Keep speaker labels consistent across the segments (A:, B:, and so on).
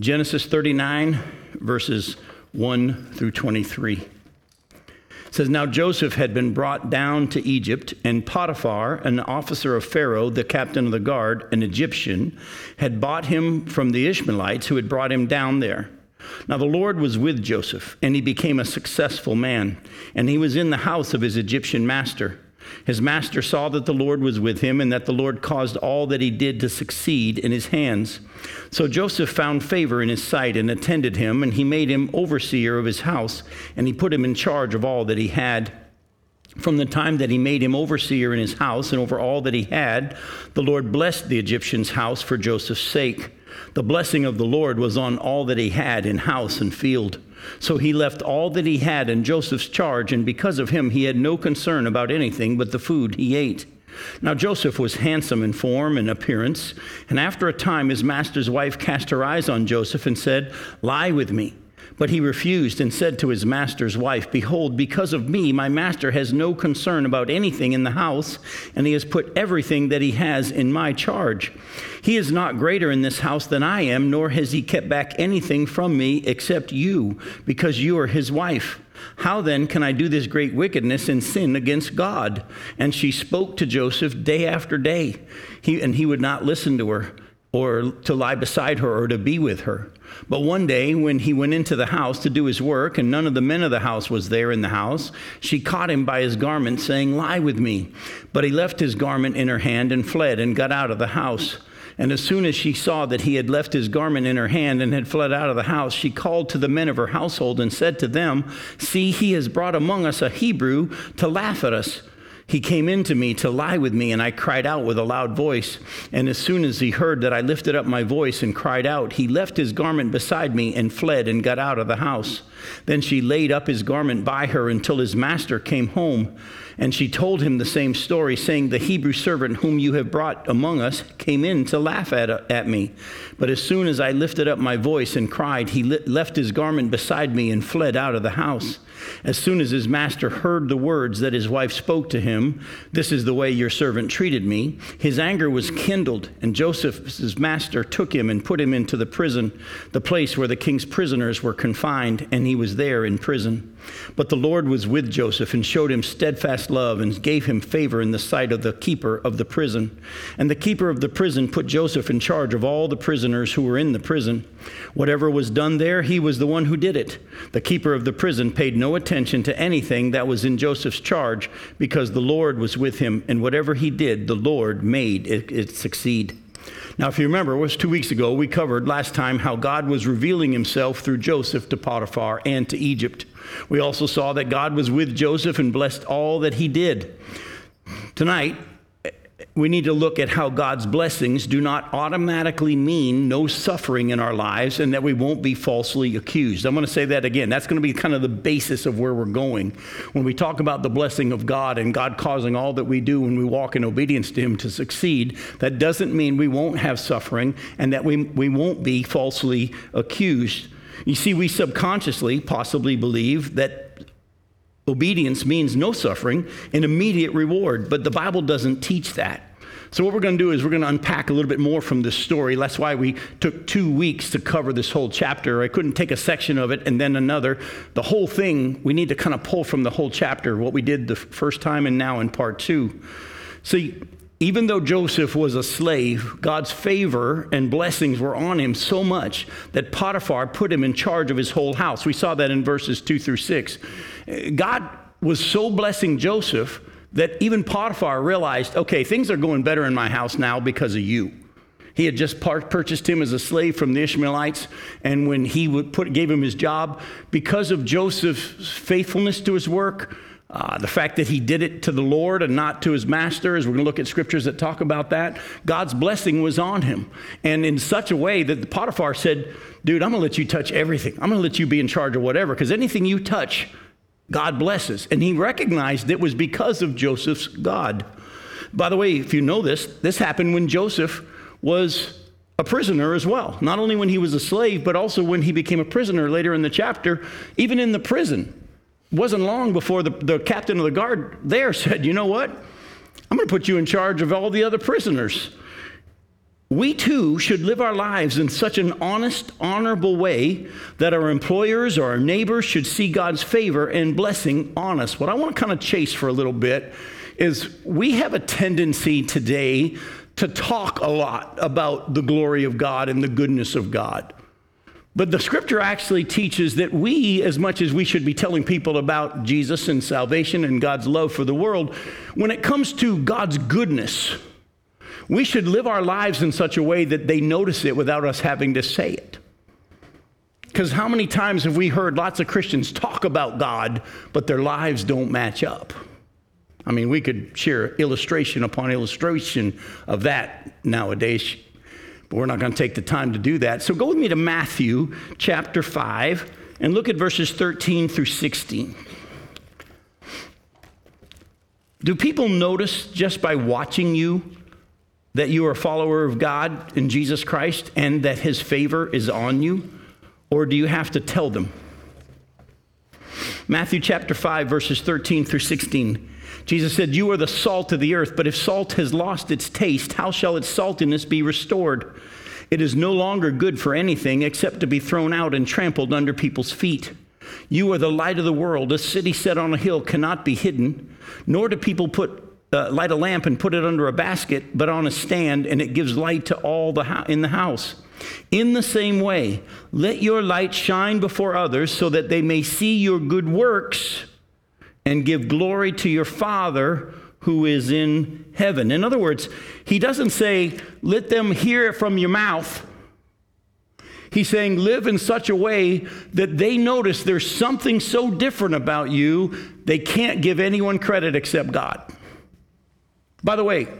A: Genesis 39, verses 1 through 23. It says, "Now Joseph had been brought down to Egypt, and Potiphar, an officer of Pharaoh, the captain of the guard, an Egyptian, had bought him from the Ishmaelites who had brought him down there. Now the Lord was with Joseph, and he became a successful man, and he was in the house of his Egyptian master. His master saw that the Lord was with him, and that the Lord caused all that he did to succeed in his hands. So Joseph found favor in his sight and attended him, and he made him overseer of his house, and he put him in charge of all that he had. From the time that he made him overseer in his house and over all that he had, the Lord blessed the Egyptian's house for Joseph's sake. The blessing of the Lord was on all that he had in house and field. So he left all that he had in Joseph's charge, and because of him he had no concern about anything but the food he ate. Now Joseph was handsome in form and appearance, and after a time his master's wife cast her eyes on Joseph and said, 'Lie with me.' But he refused and said to his master's wife, 'Behold, because of me, my master has no concern about anything in the house, and he has put everything that he has in my charge. He is not greater in this house than I am, nor has he kept back anything from me except you, because you are his wife. How then can I do this great wickedness and sin against God?' And she spoke to Joseph day after day, and he would not listen to her, or to lie beside her, or to be with her. But one day when he went into the house to do his work, and none of the men of the house was there in the house, she caught him by his garment, saying, 'Lie with me.' But he left his garment in her hand and fled and got out of the house. And as soon as she saw that he had left his garment in her hand and had fled out of the house, she called to the men of her household and said to them, 'See, he has brought among us a Hebrew to laugh at us. He came in to me to lie with me, and I cried out with a loud voice. And as soon as he heard that I lifted up my voice and cried out, he left his garment beside me and fled and got out of the house. Then she laid up his garment by her until his master came home. And she told him the same story, saying, 'The Hebrew servant whom you have brought among us came in to laugh at me. But as soon as I lifted up my voice and cried, he left his garment beside me and fled out of the house.' As soon as his master heard the words that his wife spoke to him, 'This is the way your servant treated me,' his anger was kindled, and Joseph's master took him and put him into the prison, the place where the king's prisoners were confined, and he was there in prison. But the Lord was with Joseph and showed him steadfast love and gave him favor in the sight of the keeper of the prison. And the keeper of the prison put Joseph in charge of all the prisoners who were in the prison. Whatever was done there, he was the one who did it. The keeper of the prison paid no attention to anything that was in Joseph's charge, because the Lord was with him, and whatever he did, the Lord made it succeed." Now, if you remember, it was 2 weeks ago, we covered last time how God was revealing himself through Joseph to Potiphar and to Egypt. We also saw that God was with Joseph and blessed all that he did. Tonight, we need to look at how God's blessings do not automatically mean no suffering in our lives, and that we won't be falsely accused. I'm going to say that again. That's going to be kind of the basis of where we're going. When we talk about the blessing of God and God causing all that we do when we walk in obedience to him to succeed, that doesn't mean we won't have suffering and that we won't be falsely accused. You see, we subconsciously possibly believe that obedience means no suffering and immediate reward, but the Bible doesn't teach that. So what we're going to do is we're going to unpack a little bit more from this story. That's why we took 2 weeks to cover this whole chapter. I couldn't take a section of it and then another. The whole thing, we need to kind of pull from the whole chapter, what we did the first time and now in part 2. See, even though Joseph was a slave, God's favor and blessings were on him so much that Potiphar put him in charge of his whole house. We saw that in verses 2 through 6. God was so blessing Joseph that even Potiphar realized, okay, things are going better in my house now because of you. He had just purchased him as a slave from the Ishmaelites, and when he gave him his job, because of Joseph's faithfulness to his work, the fact that he did it to the Lord and not to his master, as we're going to look at scriptures that talk about that, God's blessing was on him. And in such a way that Potiphar said, dude, I'm going to let you touch everything. I'm going to let you be in charge of whatever, because anything you touch, God blesses. And he recognized it was because of Joseph's God. By the way, if you know this happened when Joseph was a prisoner as well. Not only when he was a slave, but also when he became a prisoner later in the chapter, even in the prison. It wasn't long before the captain of the guard there said, you know what? I'm going to put you in charge of all the other prisoners. we too should live our lives in such an honest, honorable way that our employers or our neighbors should see God's favor and blessing on us. What I want to kind of chase for a little bit is we have a tendency today to talk a lot about the glory of God and the goodness of God. But the scripture actually teaches that we, as much as we should be telling people about Jesus and salvation and God's love for the world, when it comes to God's goodness, we should live our lives in such a way that they notice it without us having to say it. Because how many times have we heard lots of Christians talk about God, but their lives don't match up? I mean, we could share illustration upon illustration of that nowadays, but we're not going to take the time to do that. So go with me to Matthew chapter 5 and look at verses 13 through 16. Do people notice just by watching you that you are a follower of God in Jesus Christ and that his favor is on you? Or do you have to tell them? Matthew chapter 5, verses 13 through 16. Jesus said, "You are the salt of the earth, but if salt has lost its taste, how shall its saltiness be restored? It is no longer good for anything except to be thrown out and trampled under people's feet. You are the light of the world. A city set on a hill cannot be hidden, nor do people light a lamp and put it under a basket, but on a stand, and it gives light to all in the house. In the same way, let your light shine before others so that they may see your good works and give glory to your Father who is in heaven." In other words, he doesn't say, let them hear it from your mouth. He's saying, live in such a way that they notice there's something so different about you, they can't give anyone credit except God. By the way,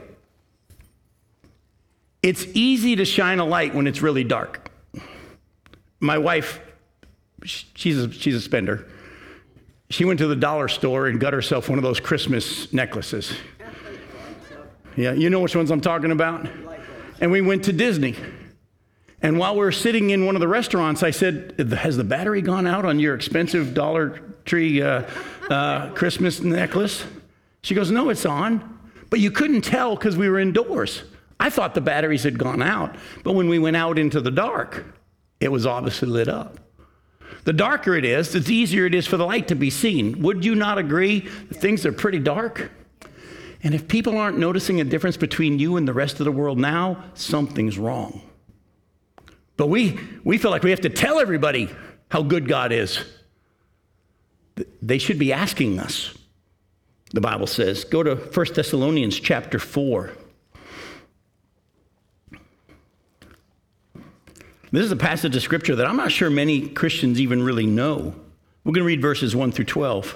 A: it's easy to shine a light when it's really dark. My wife, she's a spender. She went to the dollar store and got herself one of those Christmas necklaces. Yeah, you know which ones I'm talking about? And we went to Disney. And while we were sitting in one of the restaurants, I said, "Has the battery gone out on your expensive Dollar Tree Christmas necklace?" She goes, "No, it's on." But you couldn't tell because we were indoors. I thought the batteries had gone out. But when we went out into the dark, it was obviously lit up. The darker it is, the easier it is for the light to be seen. Would you not agree that things are pretty dark? And if people aren't noticing a difference between you and the rest of the world now, something's wrong. But we feel like we have to tell everybody how good God is. They should be asking us, the Bible says. Go to 1 Thessalonians chapter 4. This is a passage of scripture that I'm not sure many Christians even really know. We're going to read verses 1 through 12.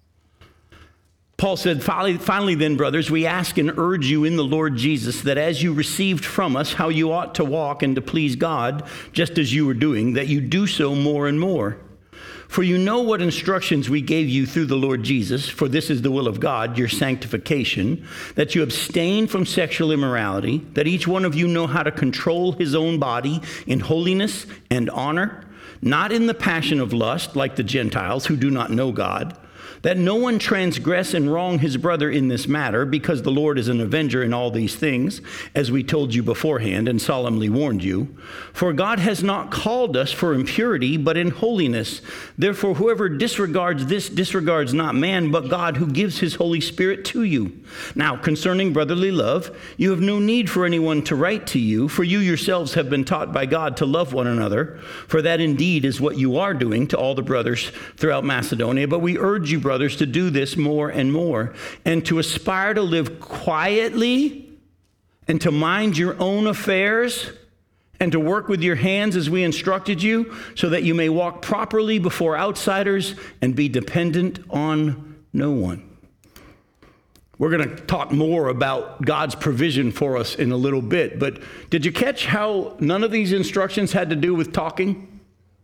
A: Paul said, "Finally then, brothers, we ask and urge you in the Lord Jesus that as you received from us how you ought to walk and to please God, just as you were doing, that you do so more and more. For you know what instructions we gave you through the Lord Jesus, for this is the will of God, your sanctification, that you abstain from sexual immorality, that each one of you know how to control his own body in holiness and honor, not in the passion of lust like the Gentiles who do not know God, that no one transgress and wrong his brother in this matter, because the Lord is an avenger in all these things, as we told you beforehand and solemnly warned you. For God has not called us for impurity, but in holiness. Therefore, whoever disregards this disregards not man, but God, who gives his Holy Spirit to you. Now, concerning brotherly love, you have no need for anyone to write to you, for you yourselves have been taught by God to love one another, for that indeed is what you are doing to all the brothers throughout Macedonia. But we urge you, brothers, to do this more and more, and to aspire to live quietly, and to mind your own affairs, and to work with your hands as we instructed you, so that you may walk properly before outsiders and be dependent on no one. We're going to talk more about God's provision for us in a little bit, but did you catch how none of these instructions had to do with talking?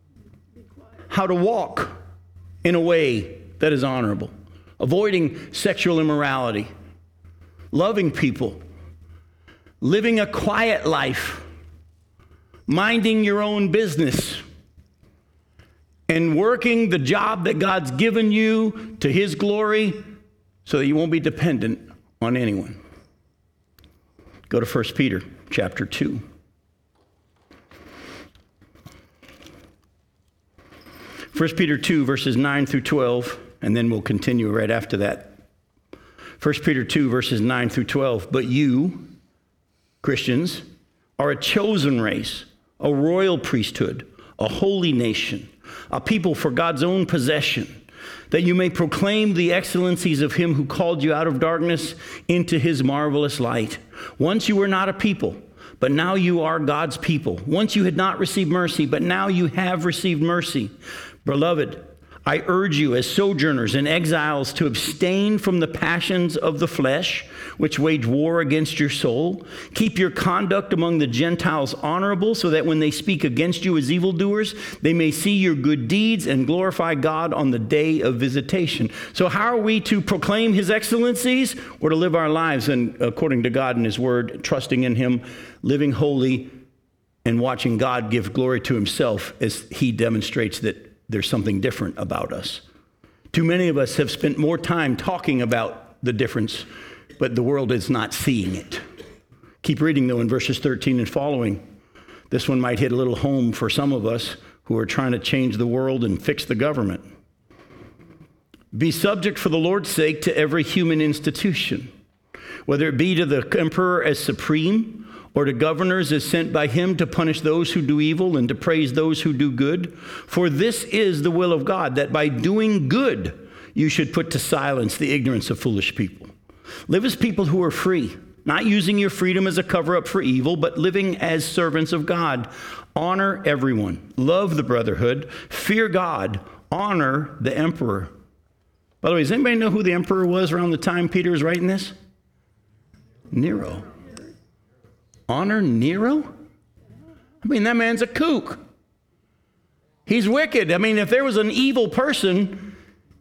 A: How to walk in a way that is honorable, avoiding sexual immorality, loving people, living a quiet life, minding your own business, and working the job that God's given you to his glory so that you won't be dependent on anyone. Go to 1 Peter chapter 2. 1 Peter 2, verses 9 through 12, and then we'll continue right after that. 1 Peter 2, verses 9 through 12. But you, Christians, are a chosen race, a royal priesthood, a holy nation, a people for God's own possession, that you may proclaim the excellencies of him who called you out of darkness into his marvelous light. Once you were not a people, but now you are God's people. Once you had not received mercy, but now you have received mercy. Beloved, I urge you as sojourners and exiles to abstain from the passions of the flesh, which wage war against your soul. Keep your conduct among the Gentiles honorable, so that when they speak against you as evildoers, they may see your good deeds and glorify God on the day of visitation. So how are we to proclaim his excellencies? We're to live our lives and according to God and his word, trusting in him, living holy, and watching God give glory to himself as he demonstrates that there's something different about us. Too many of us have spent more time talking about the difference, but the world is not seeing it. Keep reading, though, in verses 13 and following. This one might hit a little home for some of us who are trying to change the world and fix the government. Be subject for the Lord's sake to every human institution, whether it be to the emperor as supreme, or to governors as sent by him to punish those who do evil and to praise those who do good. For this is the will of God, that by doing good you should put to silence the ignorance of foolish people. Live as people who are free, not using your freedom as a cover-up for evil, but living as servants of God. Honor everyone. Love the brotherhood. Fear God. Honor the emperor. By the way, does anybody know who the emperor was around the time Peter was writing this? Nero. Honor Nero? I mean, that man's a kook. He's wicked. I mean, if there was an evil person,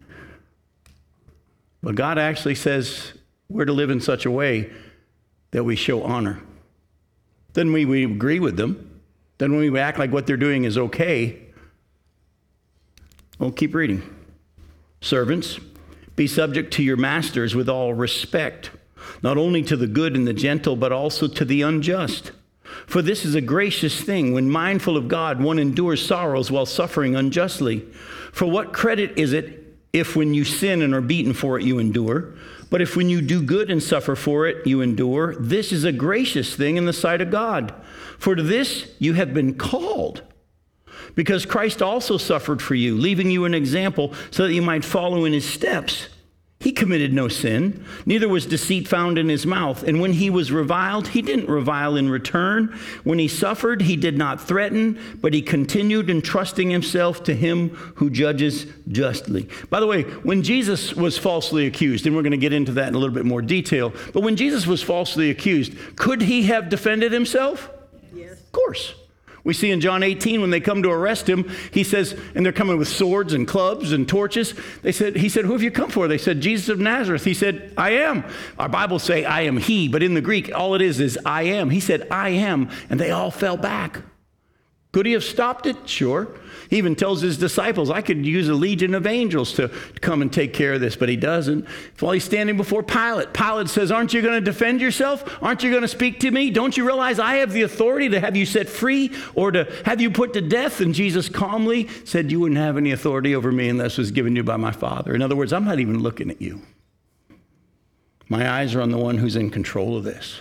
A: but God actually says we're to live in such a way that we show honor. Then we agree with them. Then we act like what they're doing is okay. Well, keep reading. Servants, be subject to your masters with all respect, not only to the good and the gentle, but also to the unjust. For this is a gracious thing, when mindful of God, one endures sorrows while suffering unjustly. For what credit is it if when you sin and are beaten for it, you endure? But if when you do good and suffer for it, you endure, this is a gracious thing in the sight of God. For to this you have been called, because Christ also suffered for you, leaving you an example so that you might follow in his steps. He committed no sin, neither was deceit found in his mouth. And when he was reviled, he didn't revile in return. When he suffered, he did not threaten, but he continued entrusting himself to him who judges justly. By the way, when Jesus was falsely accused, and we're going to get into that in a little bit more detail, but when Jesus was falsely accused, could he have defended himself?
B: Yes.
A: Of course. We see in John 18, when they come to arrest him, he says, and they're coming with swords and clubs and torches. He said, who have you come for? They said, Jesus of Nazareth. He said, I am. Our Bibles say, I am he, but in the Greek, all it is I am. He said, I am, and they all fell back. Could he have stopped it? Sure. He even tells his disciples, I could use a legion of angels to come and take care of this, but he doesn't. While he's standing before Pilate, Pilate says, aren't you going to defend yourself? Aren't you going to speak to me? Don't you realize I have the authority to have you set free or to have you put to death? And Jesus calmly said, you wouldn't have any authority over me unless it was given you by my Father. In other words, I'm not even looking at you. My eyes are on the one who's in control of this.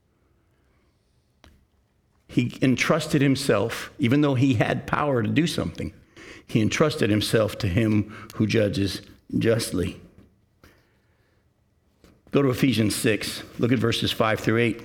A: He entrusted himself, even though he had power to do something, he entrusted himself to him who judges justly. Go to Ephesians 6. Look at verses 5 through 8.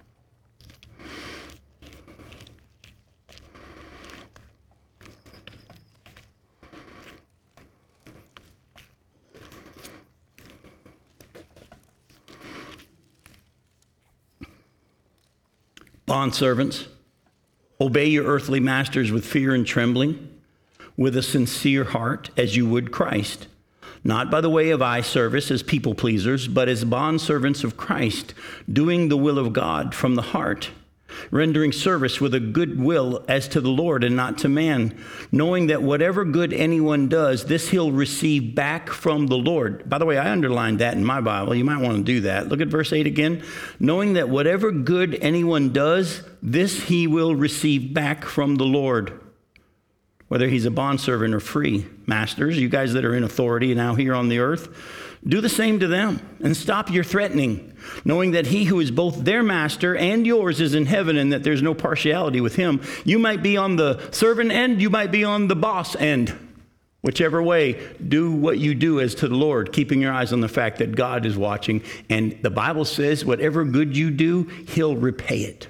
A: Bondservants, obey your earthly masters with fear and trembling, with a sincere heart, as you would Christ, not by the way of eye service as people pleasers, but as bondservants of Christ, doing the will of God from the heart, rendering service with a good will as to the Lord and not to man, knowing that whatever good anyone does, this he'll receive back from the Lord. By the way, I underlined that in my Bible. You might want to do that. Look at verse 8 again. Knowing that whatever good anyone does, this he will receive back from the Lord. whether he's a bondservant or free. Masters, you guys that are in authority now here on the earth, do the same to them and stop your threatening, knowing that he who is both their master and yours is in heaven and that there's no partiality with him. You might be on the servant end, you might be on the boss end. Whichever way, do what you do as to the Lord, keeping your eyes on the fact that God is watching. And the Bible says whatever good you do, he'll repay it.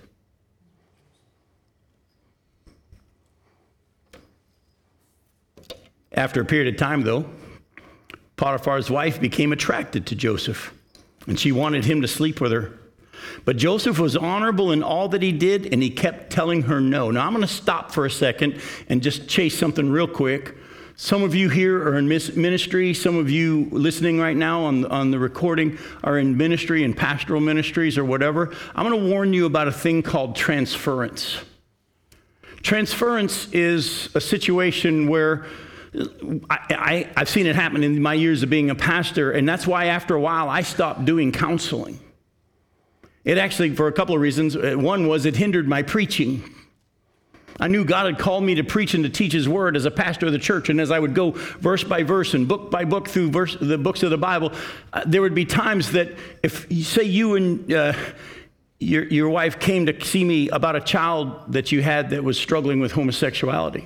A: After a period of time, though, Potiphar's wife became attracted to Joseph, and she wanted him to sleep with her. But Joseph was honorable in all that he did, and he kept telling her no. Now, I'm going to stop for a second and just chase something real quick. Some of you here are in ministry. Some of you listening right now on the recording are in ministry and pastoral ministries or whatever. I'm going to warn you about a thing called transference. Transference is a situation where I've seen it happen in my years of being a pastor, and that's why after a while I stopped doing counseling. It actually, for a couple of reasons. One was it hindered my preaching. I knew God had called me to preach and to teach his word as a pastor of the church, and as I would go verse by verse and book by book through the books of the Bible, there would be times that if you say you and your wife came to see me about a child that you had that was struggling with homosexuality.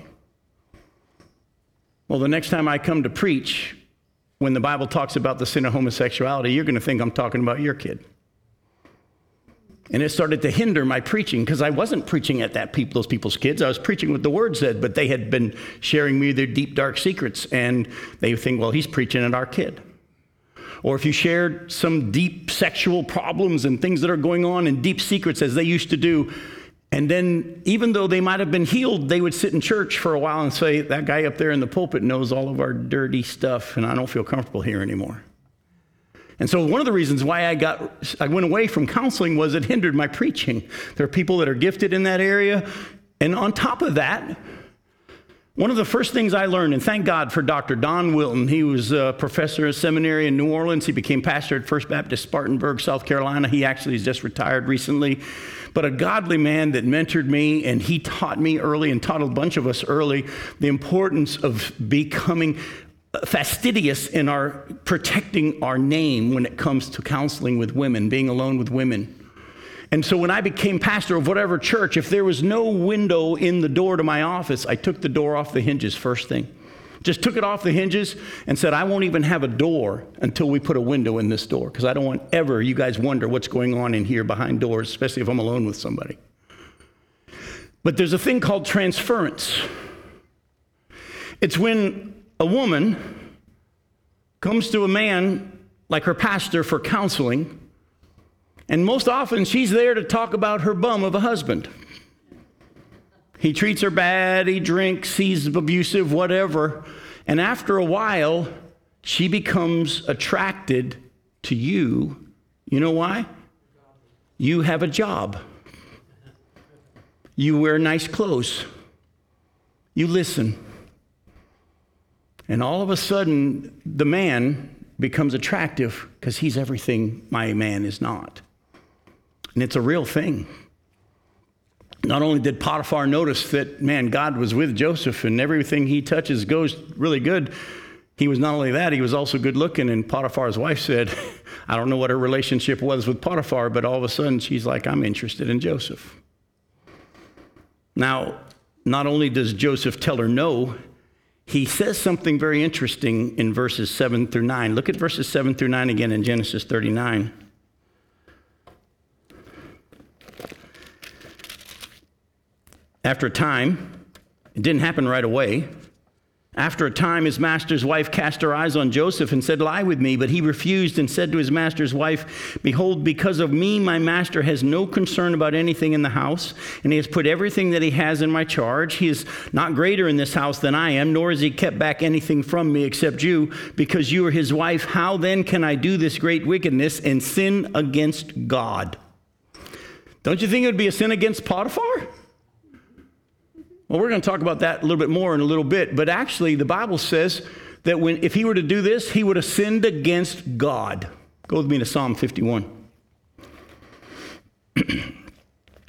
A: Well, the next time I come to preach, when the Bible talks about the sin of homosexuality, you're going to think I'm talking about your kid. And it started to hinder my preaching because I wasn't preaching at those people's kids. I was preaching what the word said, but they had been sharing me their deep, dark secrets. And they think, well, he's preaching at our kid. Or if you shared some deep sexual problems and things that are going on and deep secrets as they used to do, and then even though they might have been healed, they would sit in church for a while and say, that guy up there in the pulpit knows all of our dirty stuff, and I don't feel comfortable here anymore. And so one of the reasons why I went away from counseling was it hindered my preaching. There are people that are gifted in that area. And on top of that, one of the first things I learned, and thank God for Dr. Don Wilton. He was a professor at seminary in New Orleans. He became pastor at First Baptist Spartanburg, South Carolina. He actually has just retired recently. But a godly man that mentored me, and he taught me early and taught a bunch of us early the importance of becoming fastidious in our protecting our name when it comes to counseling with women, being alone with women. And so when I became pastor of whatever church, if there was no window in the door to my office, I took the door off the hinges first thing. Just took it off the hinges and said, I won't even have a door until we put a window in this door, because I don't want ever you guys wonder what's going on in here behind doors, especially if I'm alone with somebody. But there's a thing called transference. It's when a woman comes to a man like her pastor for counseling, and most often she's there to talk about her bum of a husband. He treats her bad, he drinks, he's abusive, whatever. And after a while, she becomes attracted to you. You know why? You have a job. You wear nice clothes. You listen. And all of a sudden, the man becomes attractive because he's everything my man is not. And it's a real thing. Not only did Potiphar notice that, man, God was with Joseph and everything he touches goes really good, he was not only that, he was also good looking. And Potiphar's wife said, I don't know what her relationship was with Potiphar, but all of a sudden she's like, I'm interested in Joseph. Now, not only does Joseph tell her no, he says something very interesting in verses 7 through 9. Look at verses 7 through 9 again in Genesis 39. After a time, it didn't happen right away. After a time, his master's wife cast her eyes on Joseph and said, lie with me. But he refused and said to his master's wife, behold, because of me, my master has no concern about anything in the house, and he has put everything that he has in my charge. He is not greater in this house than I am, nor has he kept back anything from me except you, because you are his wife. How then can I do this great wickedness and sin against God? Don't you think it would be a sin against Potiphar? Well, we're going to talk about that a little bit more in a little bit, but actually the Bible says that if he were to do this, he would have sinned against God. Go with me to Psalm 51.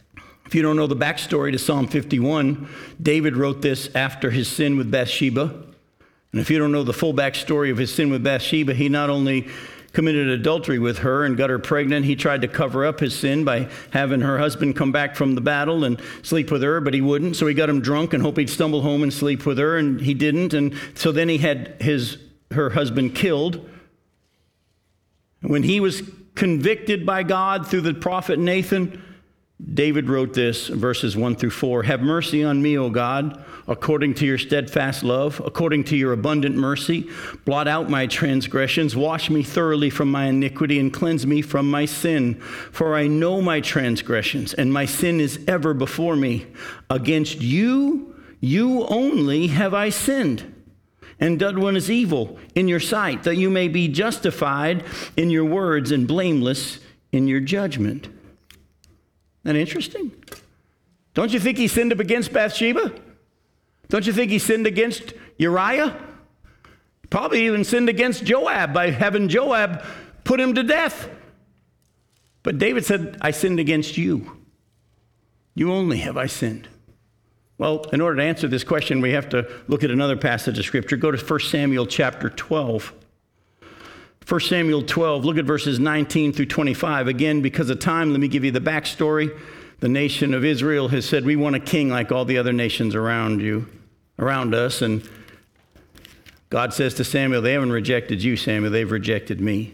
A: If you don't know the backstory to Psalm 51, David wrote this after his sin with Bathsheba. And if you don't know the full backstory of his sin with Bathsheba, he not only committed adultery with her and got her pregnant, he tried to cover up his sin by having her husband come back from the battle and sleep with her, but he wouldn't. So he got him drunk and hoped he'd stumble home and sleep with her, and he didn't. And so then he had her husband killed. When he was convicted by God through the prophet Nathan, David wrote this, verses 1 through 4. Have mercy on me, O God, according to your steadfast love, according to your abundant mercy. Blot out my transgressions. Wash me thoroughly from my iniquity and cleanse me from my sin. For I know my transgressions, and my sin is ever before me. Against you, you only have I sinned, and done what is evil in your sight, that you may be justified in your words and blameless in your judgment. Isn't that interesting? Don't you think he sinned up against Bathsheba? Don't you think he sinned against Uriah? Probably even sinned against Joab by having Joab put him to death. But David said, I sinned against you. You only have I sinned. Well, in order to answer this question, we have to look at another passage of Scripture. Go to 1 Samuel chapter 12. 1 Samuel 12, look at verses 19 through 25. Again, because of time, let me give you the backstory. The nation of Israel has said, we want a king like all the other nations around us. And God says to Samuel, they haven't rejected you, Samuel, they've rejected me.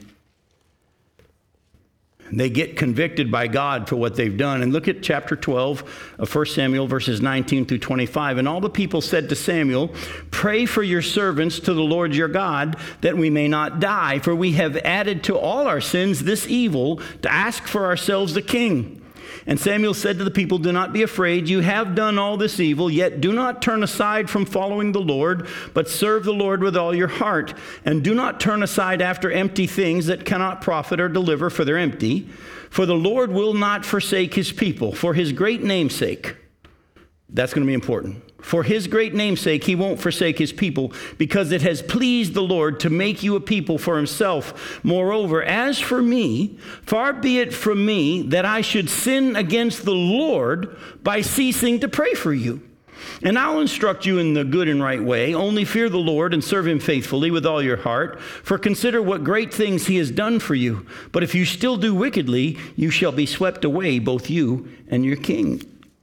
A: They get convicted by God for what they've done. And look at chapter 12 of 1 Samuel, verses 19 through 25. And all the people said to Samuel, pray for your servants to the Lord your God, that we may not die. For we have added to all our sins this evil, to ask for ourselves a king. And Samuel said to the people, do not be afraid. You have done all this evil, yet do not turn aside from following the Lord, but serve the Lord with all your heart. And do not turn aside after empty things that cannot profit or deliver, for they're empty. For the Lord will not forsake his people, for his great name's sake. That's going to be important. For his great name's sake, he won't forsake his people, because it has pleased the Lord to make you a people for himself. Moreover, as for me, far be it from me that I should sin against the Lord by ceasing to pray for you. And I'll instruct you in the good and right way. Only fear the Lord and serve him faithfully with all your heart. For consider what great things he has done for you. But if you still do wickedly, you shall be swept away, both you and your king.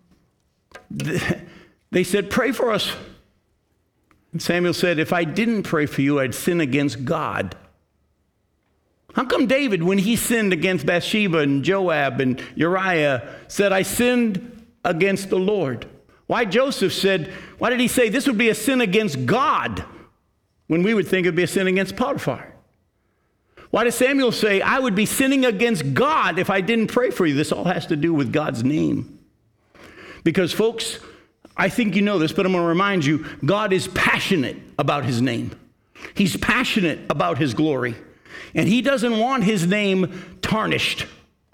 A: They said, pray for us. And Samuel said, if I didn't pray for you, I'd sin against God. How come David, when he sinned against Bathsheba and Joab and Uriah, said, I sinned against the Lord? Why Joseph said, why did he say this would be a sin against God, when we would think it would be a sin against Potiphar? Why did Samuel say, I would be sinning against God if I didn't pray for you? This all has to do with God's name. Because, folks, I think you know this, but I'm going to remind you, God is passionate about his name. He's passionate about his glory. And he doesn't want his name tarnished.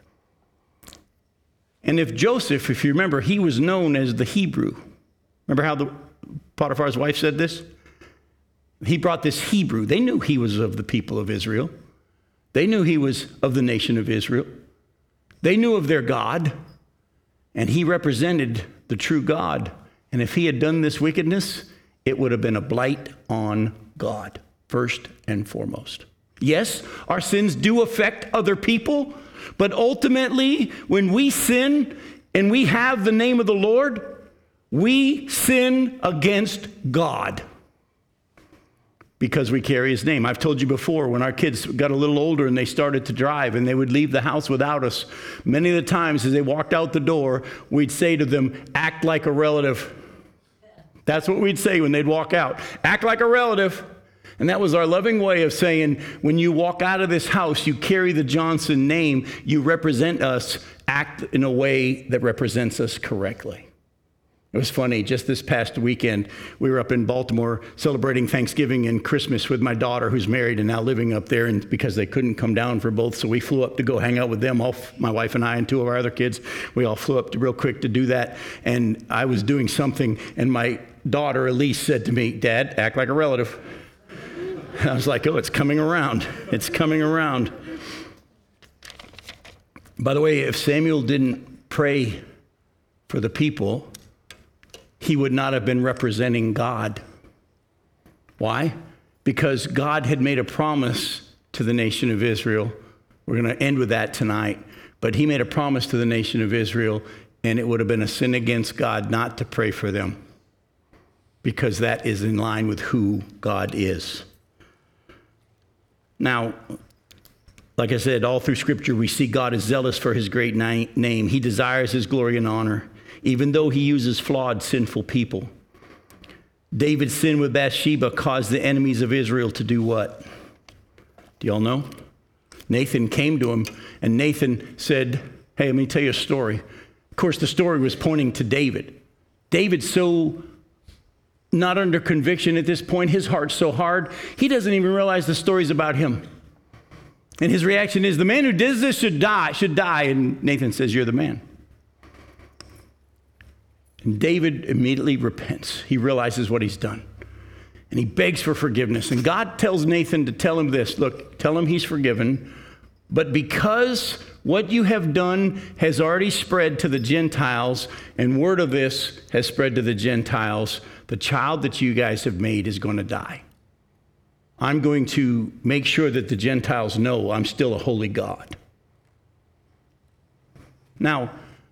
A: And if Joseph, if you remember, he was known as the Hebrew. Remember how Potiphar's wife said this? He brought this Hebrew. They knew he was of the people of Israel. They knew he was of the nation of Israel. They knew of their God. And he represented the true God. And if he had done this wickedness, it would have been a blight on God, first and foremost. Yes, our sins do affect other people, but ultimately, when we sin and we have the name of the Lord, we sin against God because we carry his name. I've told you before, when our kids got a little older and they started to drive and they would leave the house without us, many of the times as they walked out the door, we'd say to them, act like a relative. That's what we'd say when they'd walk out. Act like a relative. And that was our loving way of saying, when you walk out of this house, you carry the Johnson name, you represent us, act in a way that represents us correctly. It was funny, just this past weekend, we were up in Baltimore celebrating Thanksgiving and Christmas with my daughter, who's married and now living up there, and because they couldn't come down for both, so we flew up to go hang out with them, my wife and I and two of our other kids. We all flew up real quick to do that, and I was doing something, and my daughter, Elise, said to me, Dad, act like a relative. I was like, oh, it's coming around. It's coming around. By the way, if Samuel didn't pray for the people, he would not have been representing God. Why? Because God had made a promise to the nation of Israel. We're going to end with that tonight. But he made a promise to the nation of Israel, and it would have been a sin against God not to pray for them, because that is in line with who God is. Now, like I said, all through Scripture, we see God is zealous for his great name. He desires his glory and honor, even though he uses flawed, sinful people. David's sin with Bathsheba caused the enemies of Israel to do what? Do y'all know? Nathan came to him, and Nathan said, hey, let me tell you a story. Of course, the story was pointing to David. David's so not under conviction at this point. His heart's so hard, he doesn't even realize the story's about him. And his reaction is, the man who does this should die. And Nathan says, you're the man. And David immediately repents. He realizes what he's done. And he begs for forgiveness. And God tells Nathan to tell him this. Look, tell him he's forgiven. But because what you have done has already spread to the Gentiles, and word of this has spread to the Gentiles, the child that you guys have made is going to die. I'm going to make sure that the Gentiles know I'm still a holy God. Now,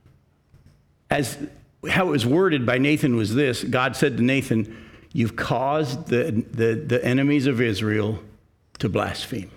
A: how it was worded by Nathan was this. God said to Nathan, you've caused the enemies of Israel to blaspheme.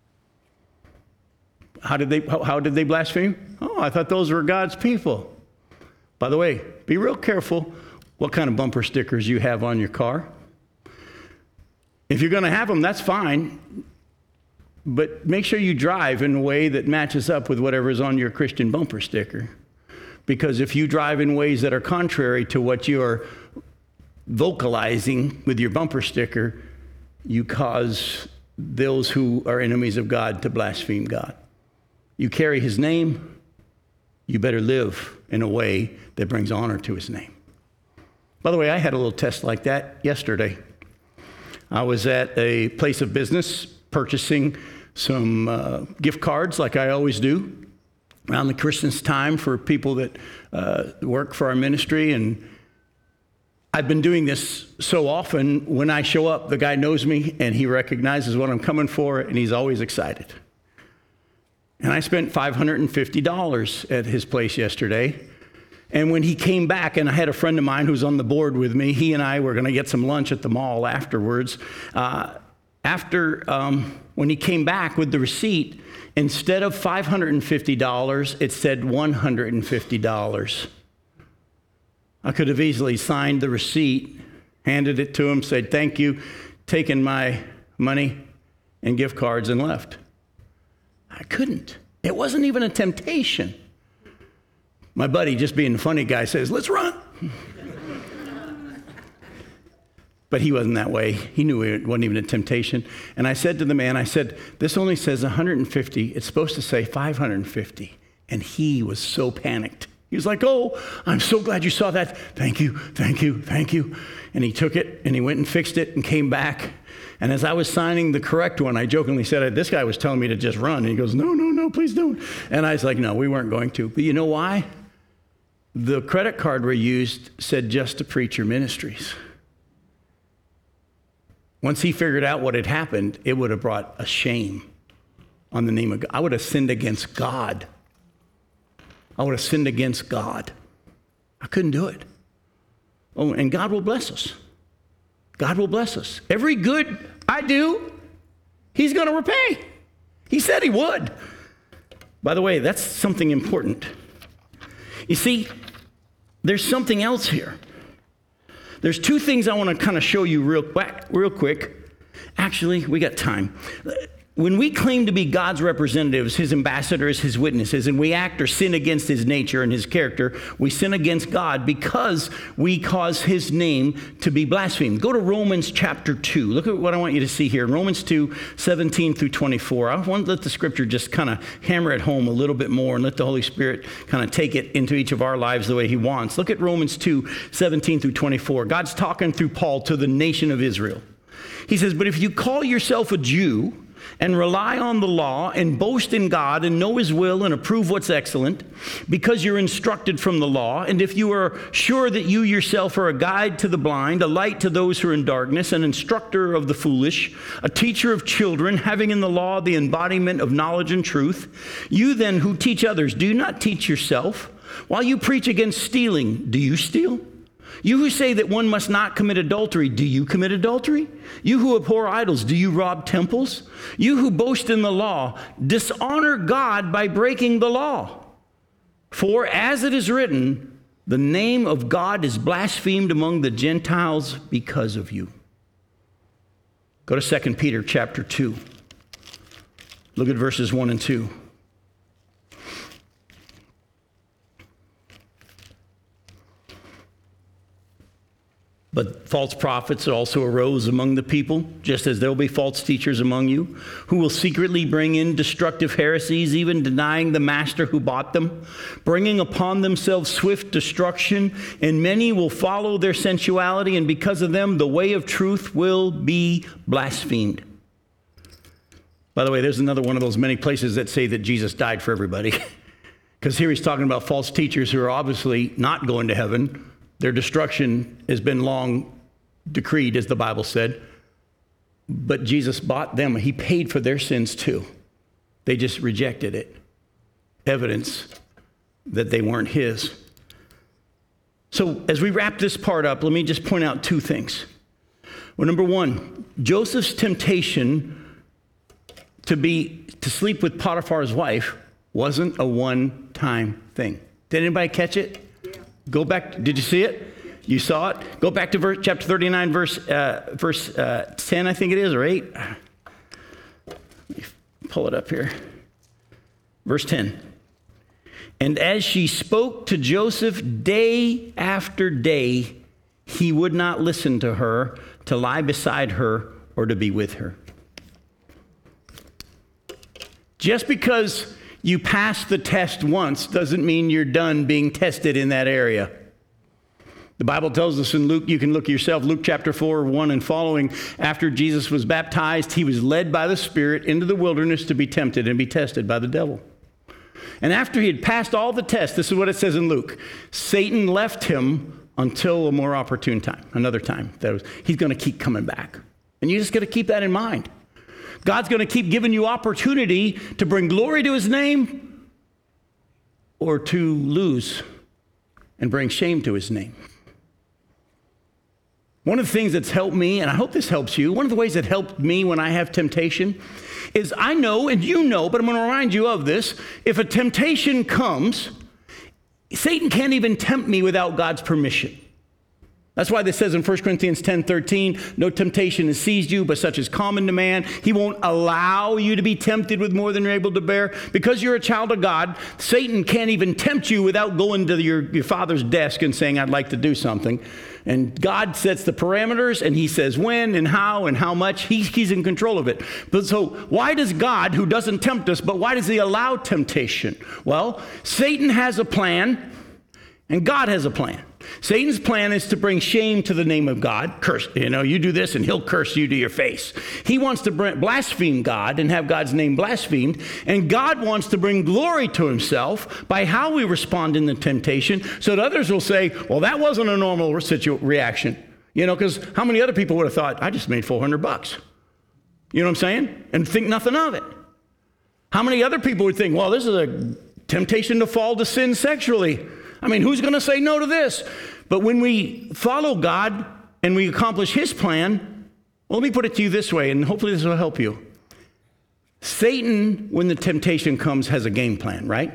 A: How did they blaspheme? Oh, I thought those were God's people. By the way, be real careful what kind of bumper stickers you have on your car. If you're going to have them, that's fine. But make sure you drive in a way that matches up with whatever is on your Christian bumper sticker. Because if you drive in ways that are contrary to what you're vocalizing with your bumper sticker, you cause those who are enemies of God to blaspheme God. You carry his name, you better live in a way that brings honor to his name. By the way, I had a little test like that yesterday. I was at a place of business purchasing some gift cards like I always do around the Christmas time for people that work for our ministry. And I've been doing this so often, when I show up, the guy knows me and he recognizes what I'm coming for, and he's always excited. And I spent $550 at his place yesterday. And when he came back, and I had a friend of mine who's on the board with me, he and I were going to get some lunch at the mall afterwards. When he came back with the receipt, instead of $550, it said $150. I could have easily signed the receipt, handed it to him, said, thank you, taken my money and gift cards and left. I couldn't. It wasn't even a temptation. My buddy, just being a funny guy, says, let's run. But he wasn't that way. He knew it wasn't even a temptation. And I said to the man, I said, this only says 150. It's supposed to say 550. And he was so panicked. He was like, oh, I'm so glad you saw that. Thank you, thank you, thank you. And he took it and he went and fixed it and came back. And as I was signing the correct one, I jokingly said, this guy was telling me to just run. And he goes, no, please don't. And I was like, no, we weren't going to. But you know why? The credit card we used said Just to Preacher Ministries. Once he figured out what had happened, it would have brought a shame on the name of God. I would have sinned against God. I would have sinned against God. I couldn't do it. Oh, and God will bless us. God will bless us. Every good I do, he's going to repay. He said he would. By the way, that's something important. You see, there's something else here. There's two things I want to kind of show you real quick. Actually, we got time. When we claim to be God's representatives, his ambassadors, his witnesses, and we act or sin against his nature and his character, we sin against God because we cause his name to be blasphemed. Go to Romans chapter 2. Look at what I want you to see here. Romans 2, 17 through 24. I want to let the scripture just kind of hammer it home a little bit more and let the Holy Spirit kind of take it into each of our lives the way he wants. Look at Romans 2, 17 through 24. God's talking through Paul to the nation of Israel. He says, but if you call yourself a Jew and rely on the law and boast in God and know his will and approve what's excellent, because you're instructed from the law, and if you are sure that you yourself are a guide to the blind, a light to those who are in darkness, an instructor of the foolish, a teacher of children, having in the law the embodiment of knowledge and truth, you then who teach others, do you not teach yourself? While you preach against stealing, do you steal? You who say that one must not commit adultery, do you commit adultery? You who abhor idols, do you rob temples? You who boast in the law, dishonor God by breaking the law. For as it is written, the name of God is blasphemed among the Gentiles because of you. Go to 2 Peter chapter 2. Look at verses 1 and 2. But false prophets also arose among the people, just as there will be false teachers among you, who will secretly bring in destructive heresies, even denying the master who bought them, bringing upon themselves swift destruction, and many will follow their sensuality, and because of them, the way of truth will be blasphemed. By the way, there's another one of those many places that say that Jesus died for everybody. Because here he's talking about false teachers who are obviously not going to heaven. Their destruction has been long decreed, as the Bible said. But Jesus bought them. He paid for their sins too. They just rejected it. Evidence that they weren't his. So as we wrap this part up, let me just point out two things. Well, number one, Joseph's temptation to sleep with Potiphar's wife wasn't a one-time thing. Did anybody catch it? Go back. Did you see it? You saw it? Go back to chapter 39, verse 10, I think it is, or 8. Let me pull it up here. Verse 10. And as she spoke to Joseph day after day, he would not listen to her, to lie beside her, or to be with her. Just because you pass the test once doesn't mean you're done being tested in that area. The Bible tells us in Luke, you can look yourself, Luke chapter 4, 1 and following, after Jesus was baptized, he was led by the Spirit into the wilderness to be tempted and be tested by the devil. And after he had passed all the tests, this is what it says in Luke, Satan left him until a more opportune time, another time. He's going to keep coming back. And you just got to keep that in mind. God's going to keep giving you opportunity to bring glory to his name or to lose and bring shame to his name. One of the things that's helped me, and I hope this helps you, one of the ways that helped me when I have temptation is I know, and you know, but I'm going to remind you of this. If a temptation comes, Satan can't even tempt me without God's permission. That's why this says in 1 Corinthians 10:13, no temptation has seized you, but such is common to man. He won't allow you to be tempted with more than you're able to bear. Because you're a child of God, Satan can't even tempt you without going to your father's desk and saying, I'd like to do something. And God sets the parameters, and he says when and how much. He's in control of it. But so why does God, who doesn't tempt us, but why does he allow temptation? Well, Satan has a plan, and God has a plan. Satan's plan is to bring shame to the name of God. Curse, you do this and he'll curse you to your face. He wants to blaspheme God and have God's name blasphemed. And God wants to bring glory to himself by how we respond in the temptation so that others will say, well, that wasn't a normal reaction. Because how many other people would have thought, I just made $400. You know what I'm saying? And think nothing of it. How many other people would think, well, this is a temptation to fall to sin sexually. I mean, who's going to say no to this? But when we follow God and we accomplish his plan, well, let me put it to you this way, and hopefully this will help you. Satan, when the temptation comes, has a game plan, right?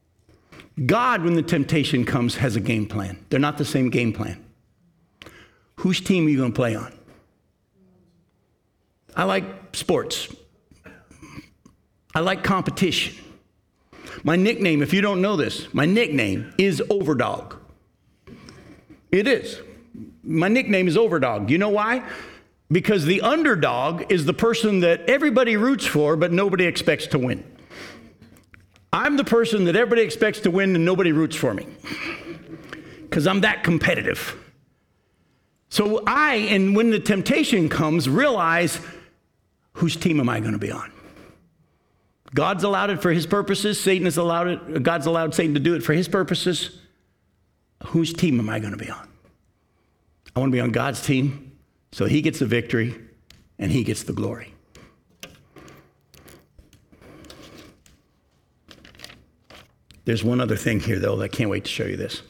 A: God, when the temptation comes, has a game plan. They're not the same game plan. Whose team are you going to play on? I like sports. I like competition. My nickname, if you don't know this, my nickname is Overdog. It is. My nickname is Overdog. You know why? Because the underdog is the person that everybody roots for, but nobody expects to win. I'm the person that everybody expects to win and nobody roots for me. Because I'm that competitive. So and when the temptation comes, realize, whose team am I going to be on? God's allowed it for his purposes. Satan has allowed it. God's allowed Satan to do it for his purposes. Whose team am I going to be on? I want to be on God's team, so he gets the victory and he gets the glory. There's one other thing here, though, that I can't wait to show you this.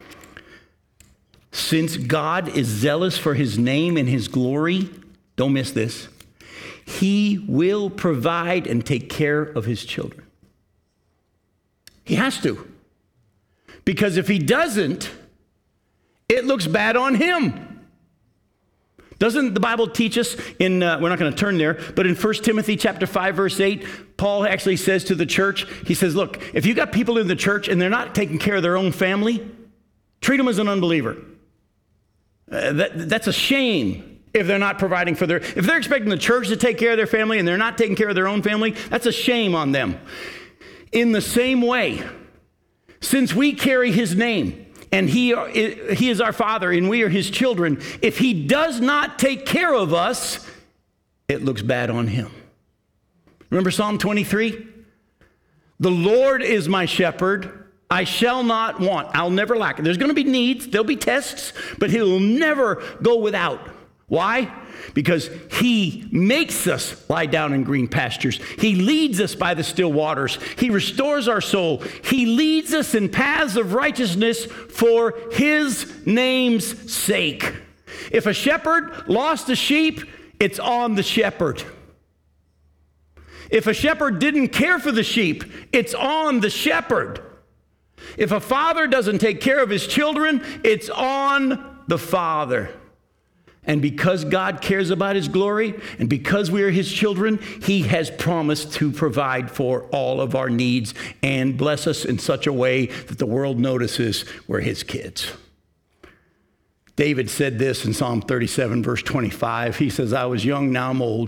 A: Since God is zealous for his name and his glory, don't miss this, he will provide and take care of his children. He has to. Because if he doesn't, it looks bad on him. Doesn't the Bible teach us in, we're not going to turn there, but in 1 Timothy chapter 5, verse 8, Paul actually says to the church, he says, look, if you got people in the church and they're not taking care of their own family, treat them as an unbeliever. That's a shame if they're not providing for if they're expecting the church to take care of their family and they're not taking care of their own family, that's a shame on them. In the same way, since we carry his name, and he is our Father, and we are his children, if he does not take care of us, it looks bad on him. Remember Psalm 23? The Lord is my shepherd, I shall not want. I'll never lack. There's going to be needs, there'll be tests, but he will never go without. Why? Because he makes us lie down in green pastures. He leads us by the still waters. He restores our soul. He leads us in paths of righteousness for his name's sake. If a shepherd lost a sheep, it's on the shepherd. If a shepherd didn't care for the sheep, it's on the shepherd. If a father doesn't take care of his children, it's on the father. And because God cares about his glory, and because we are his children, he has promised to provide for all of our needs and bless us in such a way that the world notices we're his kids. David said this in Psalm 37, verse 25. He says, I was young, now I'm old,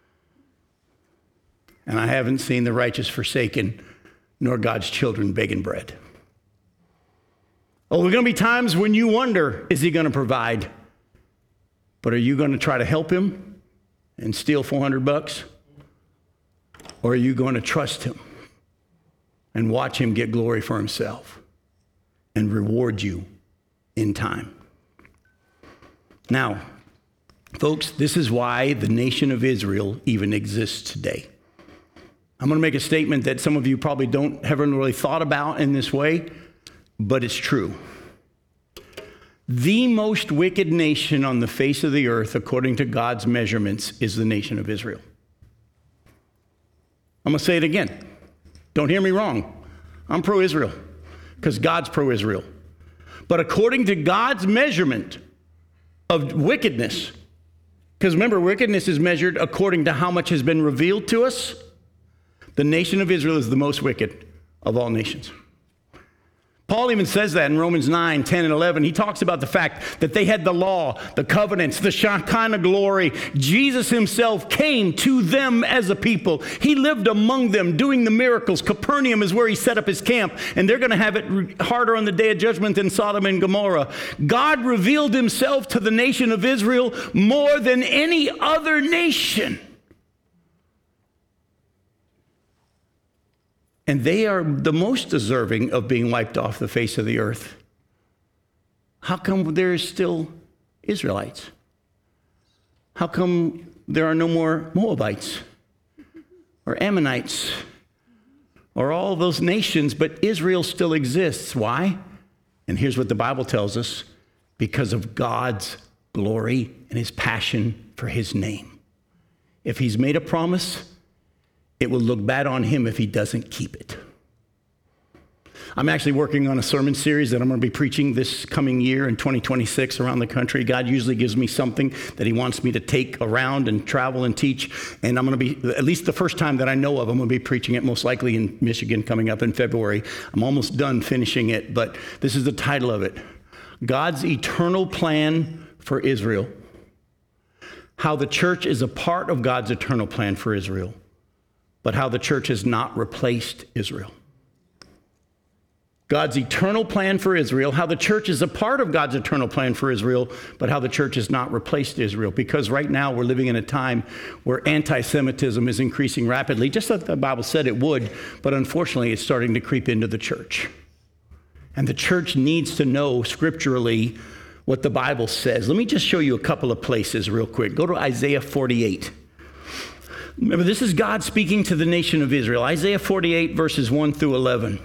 A: and I haven't seen the righteous forsaken, nor God's children begging bread. Oh, there are going to be times when you wonder, is he going to provide? But are you going to try to help him and steal $400? Or are you going to trust him and watch him get glory for himself and reward you in time? Now, folks, this is why the nation of Israel even exists today. I'm going to make a statement that some of you probably haven't really thought about in this way, but it's true. The most wicked nation on the face of the earth, according to God's measurements, is the nation of Israel. I'm going to say it again. Don't hear me wrong. I'm pro-Israel because God's pro-Israel. But according to God's measurement of wickedness, because remember, wickedness is measured according to how much has been revealed to us, the nation of Israel is the most wicked of all nations. Paul even says that in Romans 9, 10, and 11. He talks about the fact that they had the law, the covenants, the Shekinah glory. Jesus himself came to them as a people. He lived among them doing the miracles. Capernaum is where he set up his camp, and they're going to have it harder on the day of judgment than Sodom and Gomorrah. God revealed himself to the nation of Israel more than any other nation. And they are the most deserving of being wiped off the face of the earth. How come there's still Israelites? How come there are no more Moabites or Ammonites or all those nations, but Israel still exists? Why? And here's what the Bible tells us: because of God's glory and his passion for his name. If he's made a promise, it will look bad on him if he doesn't keep it. I'm actually working on a sermon series that I'm going to be preaching this coming year in 2026 around the country. God usually gives me something that he wants me to take around and travel and teach. And I'm going to be, at least the first time that I know of, I'm going to be preaching it most likely in Michigan coming up in February. I'm almost done finishing it, but this is the title of it: God's Eternal Plan for Israel. How the church is a part of God's eternal plan for Israel, but how the church has not replaced Israel. God's eternal plan for Israel, how the church is a part of God's eternal plan for Israel, but how the church has not replaced Israel. Because right now we're living in a time where anti-Semitism is increasing rapidly, just like the Bible said it would, but unfortunately it's starting to creep into the church. And the church needs to know scripturally what the Bible says. Let me just show you a couple of places real quick. Go to Isaiah 48. Remember, this is God speaking to the nation of Israel. Isaiah 48, verses 1 through 11.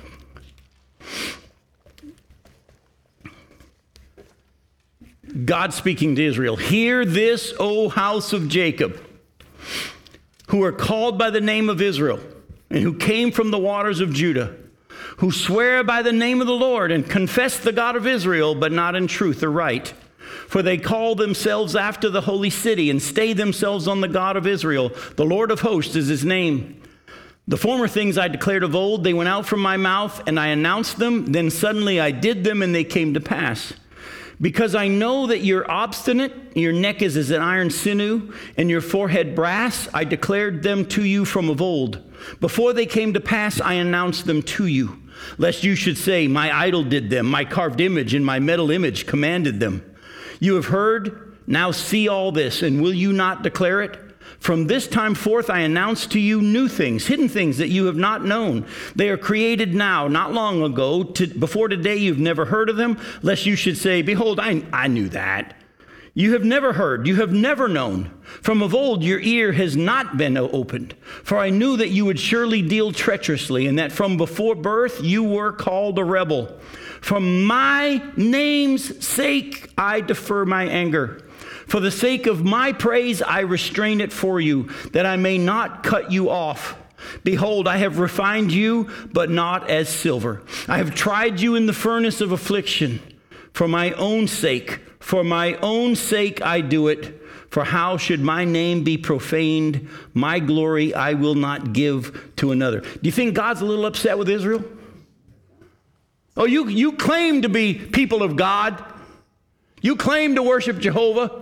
A: God speaking to Israel. Hear this, O house of Jacob, who are called by the name of Israel, and who came from the waters of Judah, who swear by the name of the Lord and confess the God of Israel, but not in truth or right. For they call themselves after the holy city and stay themselves on the God of Israel. The Lord of hosts is his name. The former things I declared of old, they went out from my mouth, and I announced them. Then suddenly I did them, and they came to pass. Because I know that you're obstinate, your neck is as an iron sinew, and your forehead brass, I declared them to you from of old. Before they came to pass, I announced them to you, lest you should say, my idol did them, my carved image and my metal image commanded them. You have heard, now see all this, and will you not declare it? From this time forth I announce to you new things, hidden things that you have not known. They are created now, not long ago. Before today you've never heard of them, lest you should say, behold, I knew that. You have never heard, you have never known. From of old your ear has not been opened. For I knew that you would surely deal treacherously, and that from before birth you were called a rebel. For my name's sake I defer my anger. For the sake of my praise, I restrain it for you, that I may not cut you off. Behold, I have refined you, but not as silver. I have tried you in the furnace of affliction. For my own sake I do it. For how should my name be profaned? My glory I will not give to another. Do you think God's a little upset with Israel? Oh, you claim to be people of God. You claim to worship Jehovah.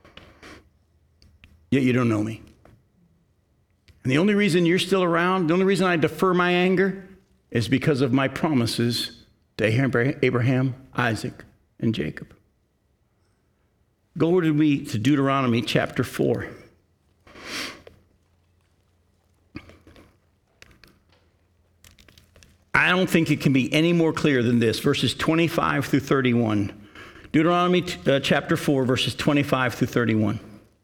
A: Yet you don't know me. And the only reason you're still around, the only reason I defer my anger is because of my promises to Abraham, Isaac, and Jacob. Go with me to Deuteronomy chapter 4. I don't think it can be any more clear than this, verses 25 through 31. Deuteronomy chapter 4, verses 25 through 31.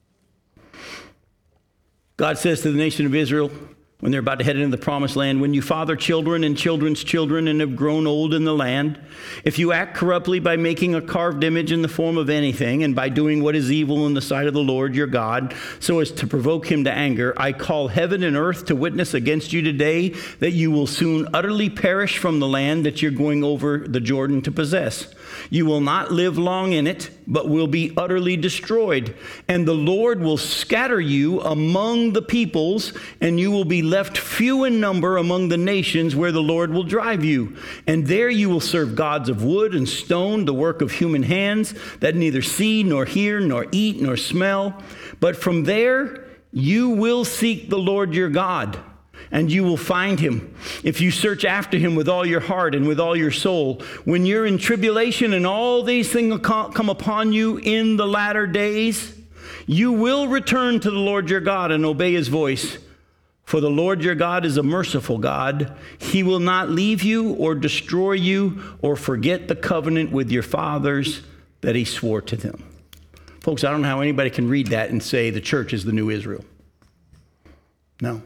A: God says to the nation of Israel, when they're about to head into the promised land, when you father children and children's children and have grown old in the land, if you act corruptly by making a carved image in the form of anything and by doing what is evil in the sight of the Lord your God, so as to provoke him to anger, I call heaven and earth to witness against you today that you will soon utterly perish from the land that you're going over the Jordan to possess. You will not live long in it, but will be utterly destroyed. And the Lord will scatter you among the peoples, and you will be left few in number among the nations where the Lord will drive you. And there you will serve gods of wood and stone, the work of human hands, that neither see, nor hear, nor eat, nor smell. But from there you will seek the Lord your God, and you will find him if you search after him with all your heart and with all your soul. When you're in tribulation and all these things come upon you in the latter days, you will return to the Lord your God and obey his voice. For the Lord your God is a merciful God. He will not leave you or destroy you or forget the covenant with your fathers that he swore to them. Folks, I don't know how anybody can read that and say the church is the new Israel. No.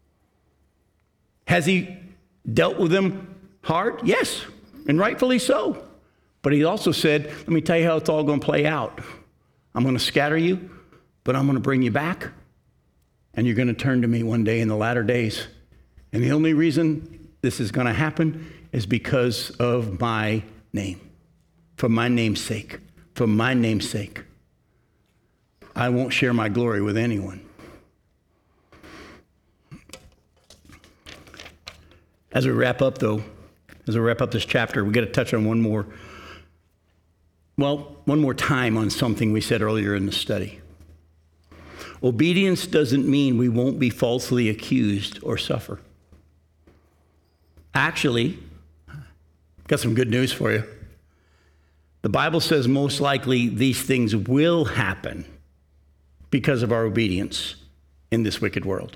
A: Has he dealt with them hard? Yes, and rightfully so. But he also said, let me tell you how it's all going to play out. I'm going to scatter you, but I'm going to bring you back, and you're going to turn to me one day in the latter days. And the only reason this is going to happen is because of my name. For my name's sake. For my name's sake. I won't share my glory with anyone. As we wrap up, though, as we wrap up this chapter, we got to touch on one more time on something we said earlier in the study. Obedience doesn't mean we won't be falsely accused or suffer. Actually, Got some good news for you. The Bible says most likely these things will happen because of our obedience in this wicked world.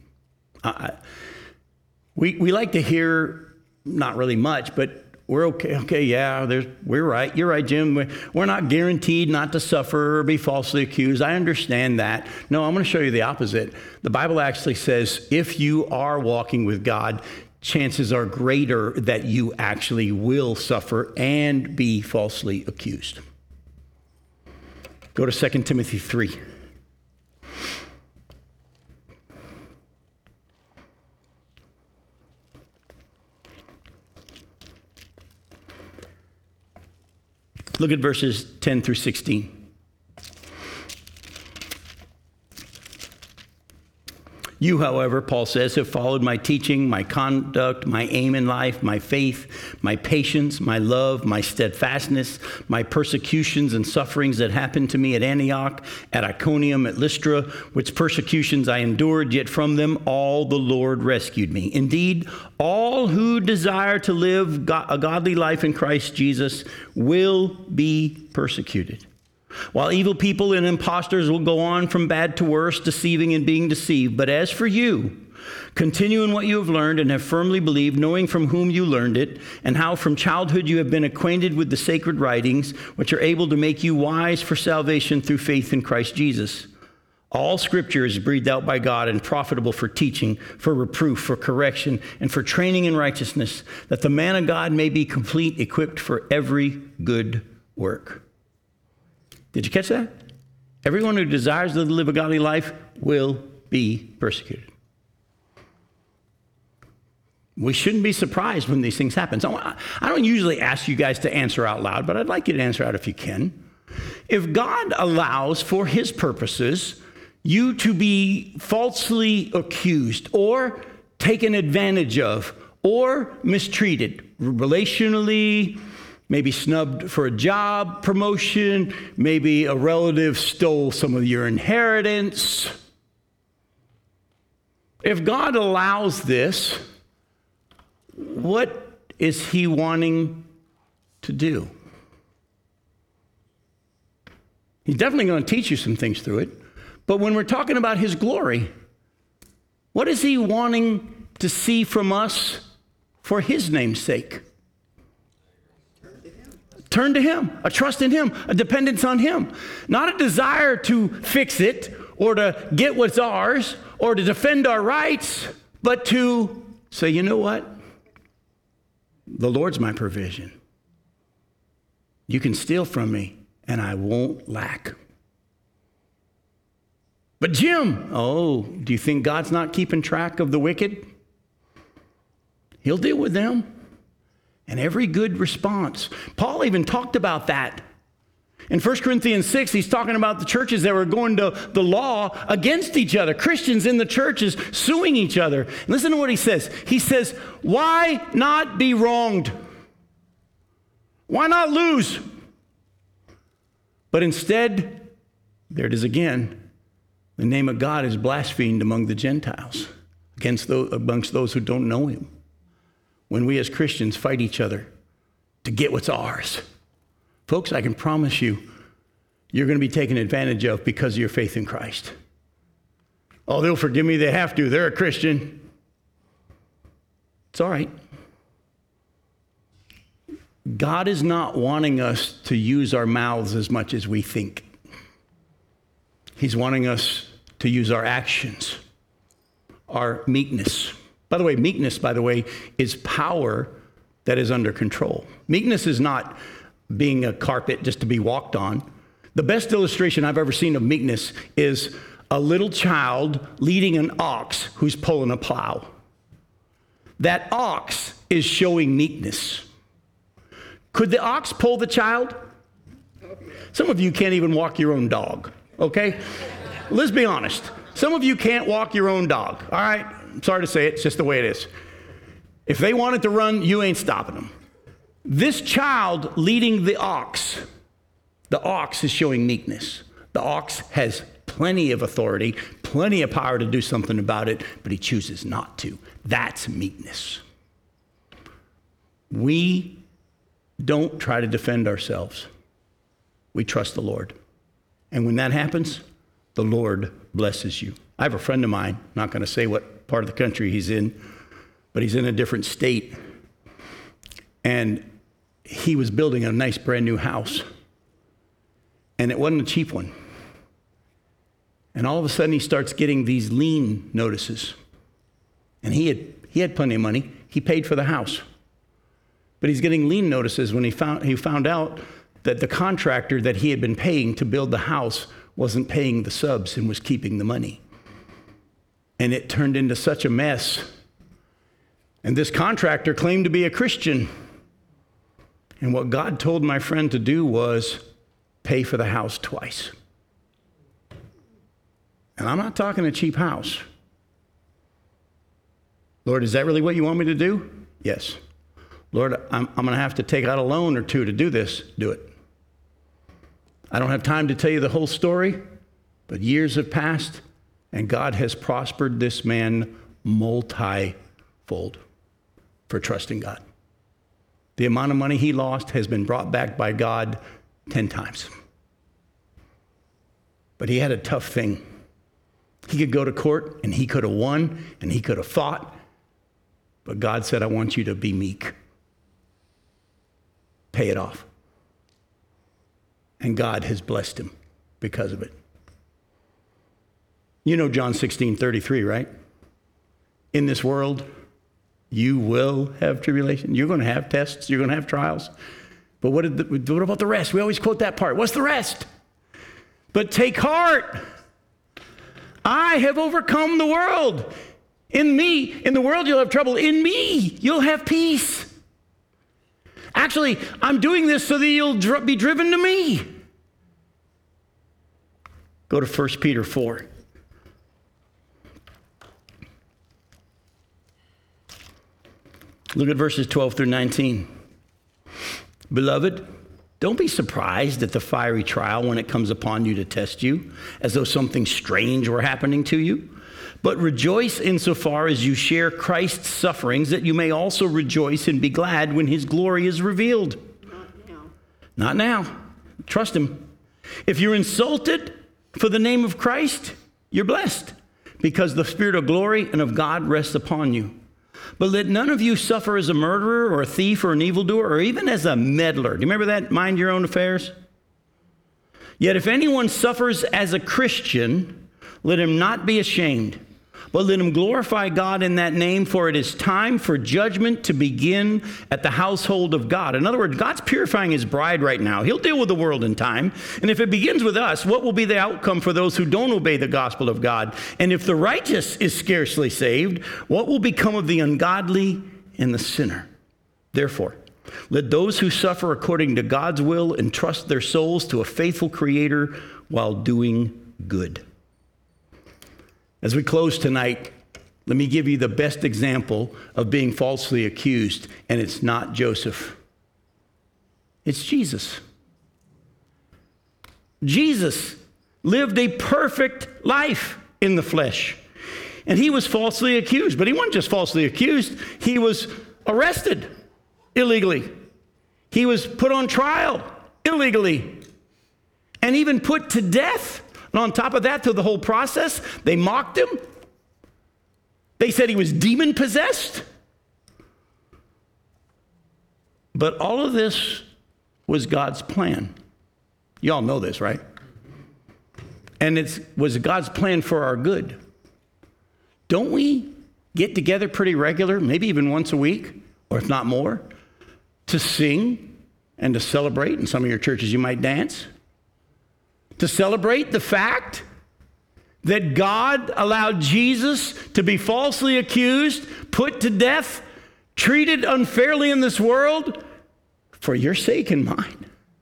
A: We like to hear, not really much, but we're okay. Okay, yeah, we're right. You're right, Jim. We're not guaranteed not to suffer or be falsely accused. I understand that. No, I'm going to show you the opposite. The Bible actually says if you are walking with God, chances are greater that you actually will suffer and be falsely accused. Go to 2 Timothy 3. Look at verses 10 through 16. You, however, Paul says, have followed my teaching, my conduct, my aim in life, my faith, my patience, my love, my steadfastness, my persecutions and sufferings that happened to me at Antioch, at Iconium, at Lystra, which persecutions I endured, yet from them all the Lord rescued me. Indeed, all who desire to live a godly life in Christ Jesus will be persecuted. While evil people and impostors will go on from bad to worse, deceiving and being deceived. But as for you, continue in what you have learned and have firmly believed, knowing from whom you learned it, and how from childhood you have been acquainted with the sacred writings, which are able to make you wise for salvation through faith in Christ Jesus. All Scripture is breathed out by God and profitable for teaching, for reproof, for correction, and for training in righteousness, that the man of God may be complete, equipped for every good work. Did you catch that? Everyone who desires to live a godly life will be persecuted. We shouldn't be surprised when these things happen. So I don't usually ask you guys to answer out loud, but I'd like you to answer out if you can. If God allows for his purposes you to be falsely accused or taken advantage of or mistreated relationally, maybe snubbed for a job promotion, maybe a relative stole some of your inheritance. If God allows this, what is he wanting to do? He's definitely going to teach you some things through it. But when we're talking about his glory, what is he wanting to see from us for his name's sake? Turn to him, a trust in him, a dependence on him. Not a desire to fix it or to get what's ours or to defend our rights, but to say, you know what? The Lord's my provision. You can steal from me and I won't lack. But Jim, do you think God's not keeping track of the wicked? He'll deal with them. And every good response. Paul even talked about that. In 1 Corinthians 6, he's talking about the churches that were going to the law against each other. Christians in the churches suing each other. Listen to what he says. He says, why not be wronged? Why not lose? But instead, there it is again, the name of God is blasphemed among the Gentiles, amongst those who don't know him. When we as Christians fight each other to get what's ours. Folks, I can promise you, you're going to be taken advantage of because of your faith in Christ. Oh, they'll forgive me. They have to. They're a Christian. It's all right. God is not wanting us to use our mouths as much as we think. He's wanting us to use our actions, our meekness. By the way, meekness, is power that is under control. Meekness is not being a carpet just to be walked on. The best illustration I've ever seen of meekness is a little child leading an ox who's pulling a plow. That ox is showing meekness. Could the ox pull the child? Some of you can't even walk your own dog, okay? Let's be honest. Some of you can't walk your own dog, all right? I'm sorry to say it, it's just the way it is. If they wanted to run, you ain't stopping them. This child leading the ox is showing meekness. The ox has plenty of authority, plenty of power to do something about it, but he chooses not to. That's meekness. We don't try to defend ourselves. We trust the Lord. And when that happens, the Lord blesses you. I have a friend of mine, not going to say what part of the country he's in, but he's in a different state. And he was building a nice brand new house. And it wasn't a cheap one. And all of a sudden he starts getting these lien notices. And he had plenty of money. He paid for the house. But he's getting lien notices when he found out that the contractor that he had been paying to build the house wasn't paying the subs and was keeping the money. And it turned into such a mess. And this contractor claimed to be a Christian. And what God told my friend to do was pay for the house twice. And I'm not talking a cheap house. Lord, is that really what you want me to do? Yes. Lord, I'm going to have to take out a loan or two to do this. Do it. I don't have time to tell you the whole story, but years have passed, and God has prospered this man multi-fold for trusting God. The amount of money he lost has been brought back by God 10 times. But he had a tough thing. He could go to court, and he could have won, and he could have fought. But God said, I want you to be meek. Pay it off. And God has blessed him because of it. You know John 16:33, right? In this world, you will have tribulation. You're going to have tests. You're going to have trials. But what about the rest? We always quote that part. What's the rest? But take heart. I have overcome the world. In the world you'll have trouble. In me, you'll have peace. Actually, I'm doing this so that you'll be driven to me. Go to 1 Peter 4. Look at verses 12 through 19. Beloved, don't be surprised at the fiery trial when it comes upon you to test you, as though something strange were happening to you. But rejoice insofar as you share Christ's sufferings, that you may also rejoice and be glad when his glory is revealed. Not now. Not now. Trust him. If you're insulted for the name of Christ, you're blessed, because the Spirit of glory and of God rests upon you. But let none of you suffer as a murderer or a thief or an evildoer or even as a meddler. Do you remember that? Mind your own affairs. Yet if anyone suffers as a Christian, let him not be ashamed, but let him glorify God in that name, for it is time for judgment to begin at the household of God. In other words, God's purifying his bride right now. He'll deal with the world in time. And if it begins with us, what will be the outcome for those who don't obey the gospel of God? And if the righteous is scarcely saved, what will become of the ungodly and the sinner? Therefore, let those who suffer according to God's will entrust their souls to a faithful Creator while doing good. As we close tonight, let me give you the best example of being falsely accused, and it's not Joseph. It's Jesus. Jesus lived a perfect life in the flesh, and he was falsely accused. But he wasn't just falsely accused. He was arrested illegally. He was put on trial illegally, and even put to death. And on top of that, through the whole process, they mocked him. They said he was demon-possessed. But all of this was God's plan. You all know this, right? And it was God's plan for our good. Don't we get together pretty regular, maybe even once a week, or if not more, to sing and to celebrate? In some of your churches, you might dance. To celebrate the fact that God allowed Jesus to be falsely accused, put to death, treated unfairly in this world for your sake and mine.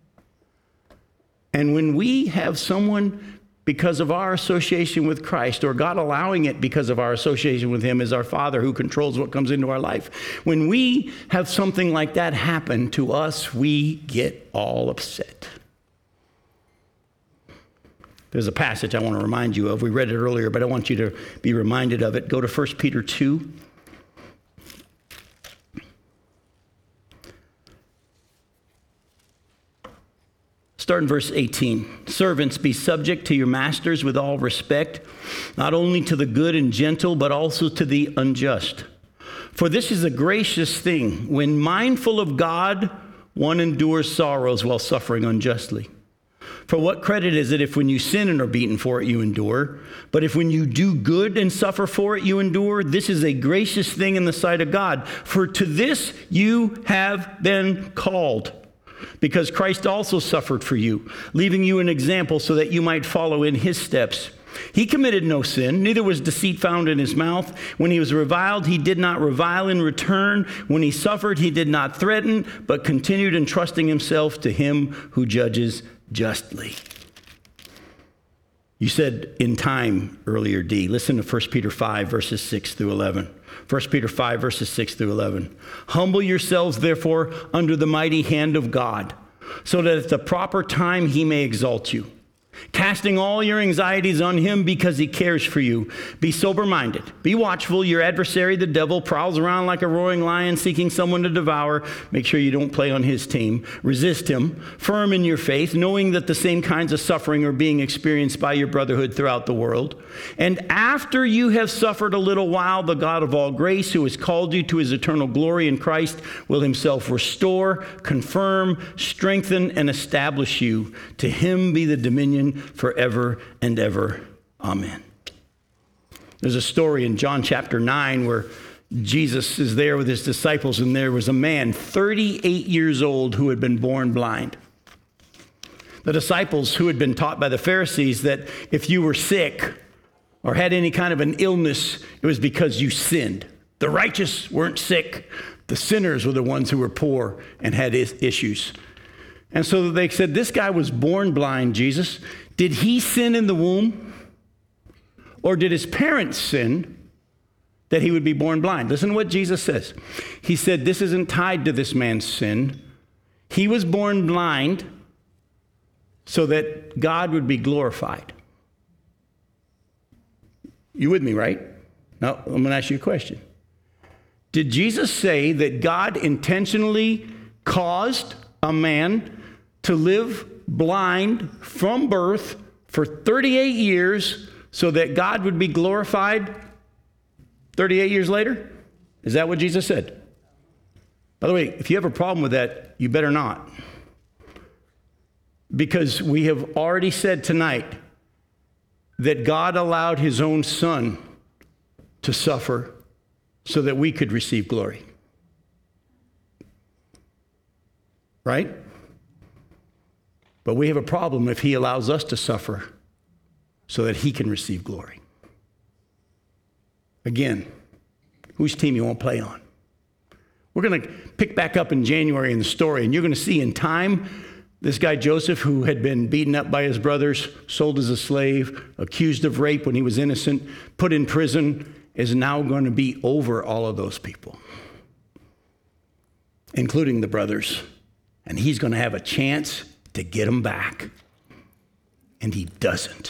A: And when we have someone, because of our association with Christ, or God allowing it because of our association with him as our Father who controls what comes into our life, when we have something like that happen to us, we get all upset. There's a passage I want to remind you of. We read it earlier, but I want you to be reminded of it. Go to 1 Peter 2. Start in verse 18. Servants, be subject to your masters with all respect, not only to the good and gentle, but also to the unjust. For this is a gracious thing. When mindful of God, one endures sorrows while suffering unjustly. For what credit is it if when you sin and are beaten for it, you endure? But if when you do good and suffer for it, you endure, this is a gracious thing in the sight of God. For to this you have been called, because Christ also suffered for you, leaving you an example so that you might follow in his steps. He committed no sin, neither was deceit found in his mouth. When he was reviled, he did not revile in return. When he suffered, he did not threaten, but continued entrusting himself to him who judges justly. You said in time earlier, D. Listen to 1 Peter 5, verses 6 through 11. 1 Peter 5, verses 6 through 11. Humble yourselves, therefore, under the mighty hand of God, so that at the proper time he may exalt you, casting all your anxieties on him because he cares for you. Be sober-minded. Be watchful. Your adversary, the devil, prowls around like a roaring lion seeking someone to devour. Make sure you don't play on his team. Resist him, firm in your faith, knowing that the same kinds of suffering are being experienced by your brotherhood throughout the world. And after you have suffered a little while, the God of all grace, who has called you to his eternal glory in Christ, will himself restore, confirm, strengthen, and establish you. To him be the dominion forever and ever. Amen. There's a story in John chapter 9 where Jesus is there with his disciples, and there was a man 38 years old who had been born blind. The disciples, who had been taught by the Pharisees that if you were sick or had any kind of an illness, it was because you sinned. The righteous weren't sick. The sinners were the ones who were poor and had issues. And so they said, this guy was born blind, Jesus. Did he sin in the womb? Or did his parents sin that he would be born blind? Listen to what Jesus says. He said, this isn't tied to this man's sin. He was born blind so that God would be glorified. You with me, right? Now, I'm going to ask you a question. Did Jesus say that God intentionally caused a man to live blind from birth for 38 years so that God would be glorified 38 years later? Is that what Jesus said? By the way, if you have a problem with that, you better not. Because we have already said tonight that God allowed his own son to suffer so that we could receive glory. Right? But we have a problem if he allows us to suffer so that he can receive glory. Again, whose team you won't play on? We're going to pick back up in January in the story, and you're going to see in time this guy Joseph, who had been beaten up by his brothers, sold as a slave, accused of rape when he was innocent, put in prison, is now going to be over all of those people, including the brothers. And he's going to have a chance to get them back. And he doesn't.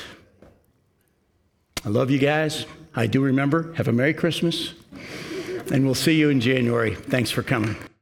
A: I love you guys. I do remember. Have a Merry Christmas. And we'll see you in January. Thanks for coming.